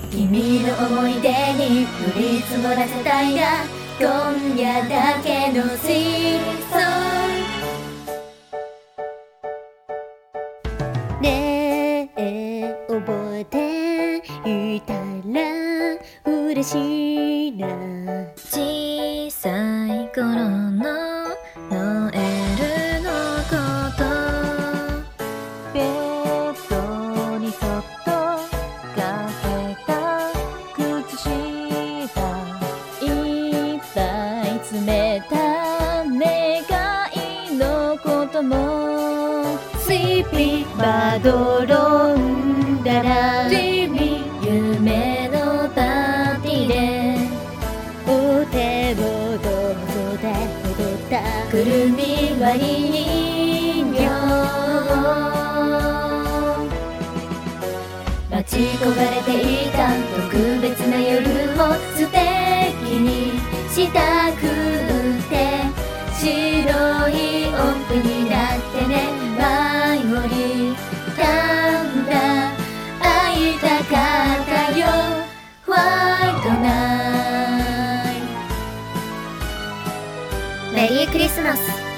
君の思い出に降り積もらせたいな、今夜だけのシーソン。ねえ覚えていたら嬉しいな。小さい頃のノエルのこと、ベッドにそっとかけた靴下、いっぱい詰めた願いのことも、スリーピーまどろんだら夢のパーティーでお手をどうぞで踊ったくるみ割り人形、待ち焦がれていた特別な夜を素敵にしたくって白い音符になってね、舞い降りたんだ、会いたかったよホワイトナイト。メリークリスマス。